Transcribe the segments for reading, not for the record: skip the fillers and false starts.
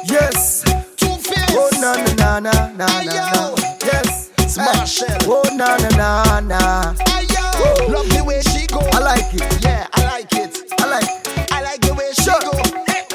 Yes. Two-Face. Oh na na na na na Hey, na. yo. Yes. Marshall. Oh na na na na. Hey, yo. Love the way she go. I like it. Yeah, I like it. I like it. I like the way she Sure. go.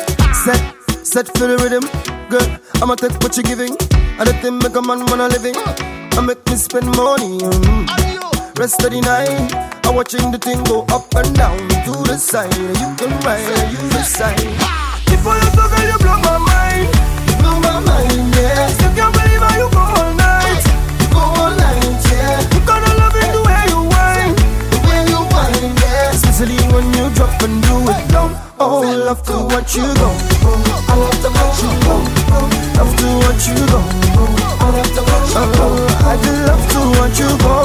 Set for the rhythm. Girl, I'ma take what you're giving. And the thing make a man wanna living. I make me spend money. And you. Rest of the night, I'm watching the thing go up and down to the side. You can ride, you decide. Before you talk, girl, you blow my mind. You blow my mind, yeah. Still can't believe how you go all night. You go all night, yeah. You gotta love it the way you whine. The way you whine, yeah. Especially when you drop and do it down. Oh, love to watch you go. I love to watch you go. Love to watch you go. I love to watch you go. I just love to watch you go.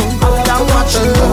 I watch you go.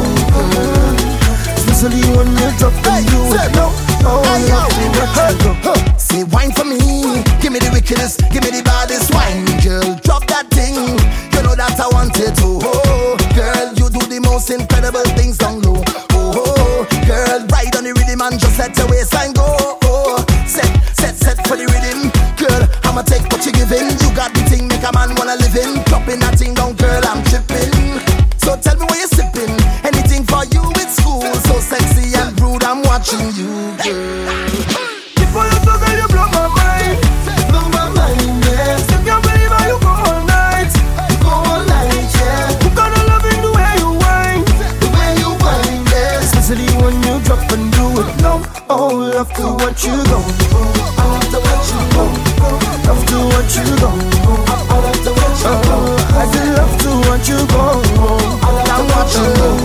Especially when you drop and do it down. Oh, love to watch you go. Say wine for me, give me the wickedest, give me the baddest wine, girl. Drop that thing, you know that I want it to. Oh, girl, you do the most incredible things down low. Oh, girl, ride on the rhythm and just let your waistline go. Oh, set for the rhythm, girl. I'ma take what you're giving. You got the thing, make a man wanna live in. Dropping that thing down, girl, I'm tripping. So tell me what you're sipping. Anything for you, it's cool. So sexy and rude, I'm watching you, girl. Before you talk, girl, you blow my mind. Blow my mind, yeah. Still can't believe how you go all night. You go all night, yeah. You gotta love it the way you whine. The way you whine, yeah. Especially when you drop and do it low. Oh, love to watch you go. I love to watch you go. Love to watch you go. I love to watch you go. I just love to watch you go. I love to watch you go.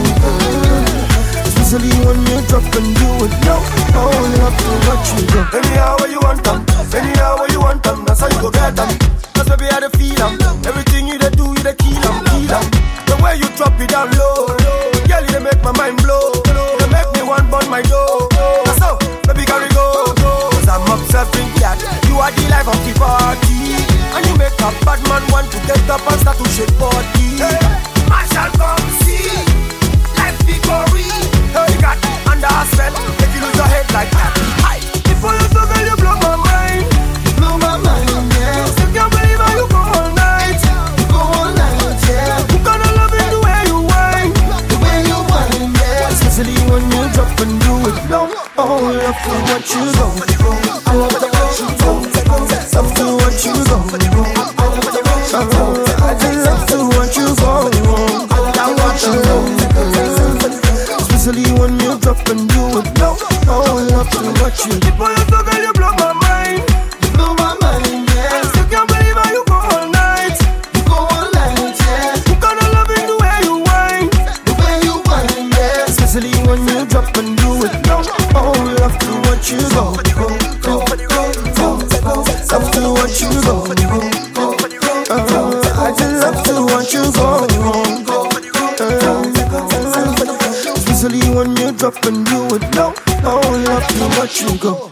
Especially when you drop and do it low. Oh, love to watch you go. Anyhow where you want them, anyhow where you want them, that's how you go get them. Cause baby I dey feel them. Everything you dey do, you dey kill them, kill them. The way you drop it down low, girl you dey make my mind blow. You dey make me want burn my dough. That's so, baby carry go. Cause I'm observing that you are the life of the party. And you make a bad man want to get up and start to shake body. Marshall come see, life be gory. You got under a spell, if you lose your head like that. Hi. Before you talk, girl, you blow my mind. You blow my mind, yeah. Still can't believe how you go all night. You go all night, yeah. You gotta love it the way you whine. The way you whine, yeah. Especially when you drop and do it low. Oh, love to watch you go. I love to watch you go. Love to watch you go. I love to watch you go. I just love to watch you go. I love to watch you go. Especially when you drop and do it low. Oh, love to watch you. Before you talk, girl, you blow my mind. You blow my mind, yeah. Still can't believe how you go all night. You go all night, yeah. You gotta love it the way you whine. The way you whine, yeah. Especially when you drop and do it low. Oh, love to watch you go. Love to watch you go. I just love to watch you go. Especially when you drop and do it low. Oh, love to watch you go.